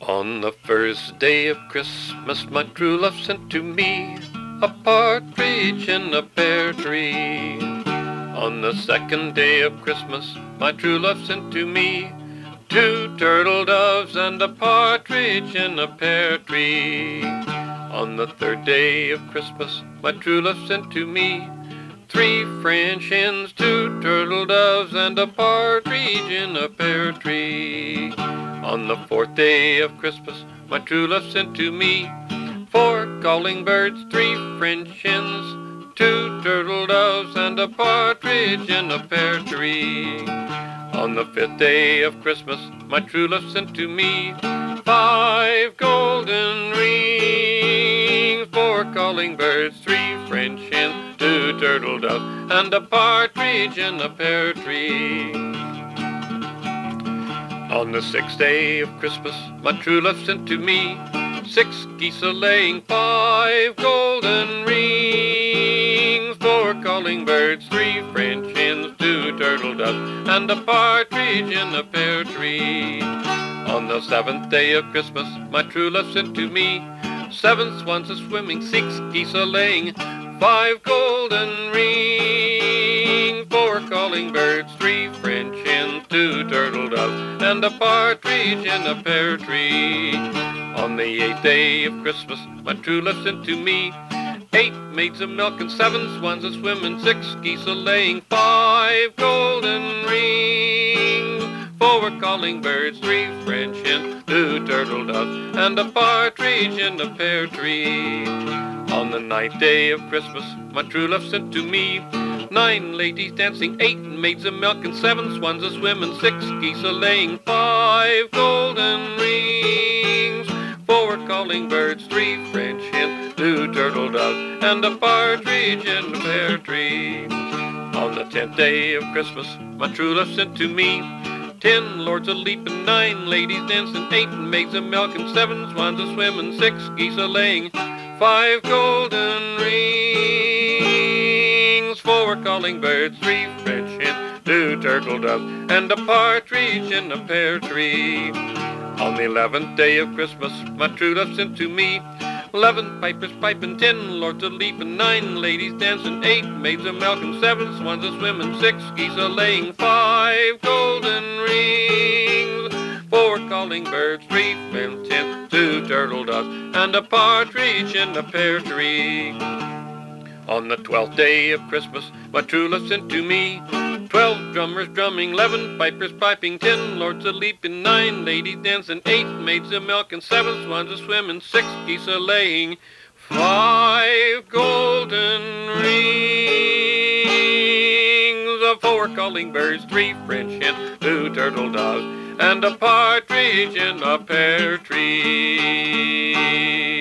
On the first day of Christmas, my true love sent to me a partridge in a pear tree. On the second day of Christmas, my true love sent to me two turtle doves and a partridge in a pear tree. On the third day of Christmas, my true love sent to me three French hens, two turtle doves, and a partridge in a pear tree. On the fourth day of Christmas, my true love sent to me four calling birds, three French hens, two turtle doves, and a partridge in a pear tree. On the fifth day of Christmas, my true love sent to me five golden rings, four calling birds, three French hens, two turtle doves, and a partridge in a pear tree. On the sixth day of Christmas, my true love sent to me six geese a-laying, five golden rings, four calling birds, three French hens, two turtle doves, and a partridge in a pear tree. On the seventh day of Christmas, my true love sent to me seven swans a-swimming, six geese a-laying, five golden rings, four calling birds, three French hens, two turtle doves, and a partridge in a pear tree. On the eighth day of Christmas, my true love sent to me eight maids of milk and seven swans a-swimming, six geese a-laying, five golden rings, four calling birds, three French hens, two turtle doves, and a partridge in a pear tree. On the ninth day of Christmas, my true love sent to me nine ladies dancing, eight maids of milk and seven swans a-swimming, six geese a-laying, five golden rings, four calling birds, three French hens, two turtle doves, and a partridge in a pear tree. On the 10th day of Christmas, my true love sent to me 10 lords a-leaping, 9 ladies dancing, 8 maids of milk and 7 swans a-swimming, 6 geese a-laying, 5 golden rings, 4 calling birds, 3 French hens, 2 turtle doves, and a partridge in a pear tree. On the 11th day of Christmas, my true love sent to me 11 pipers piping, 10 lords a-leaping, 9 ladies dancing, 8 maids of milk and 7 swans a-swimming, 6 geese a-laying, 5 golden rings, 4 calling birds, 3 French hens, 2 turtle doves, and a partridge in a pear tree. On the 12th day of Christmas, my true love sent to me 12 drummers drumming, 11 pipers piping, 10 lords a-leaping, 9 ladies dancing, 8 maids of milk and 7 swans a-swimming, 6 geese a-laying, 5 golden rings, 4 calling birds, 3 French hens, 2 turtle doves, and a partridge in a pear tree.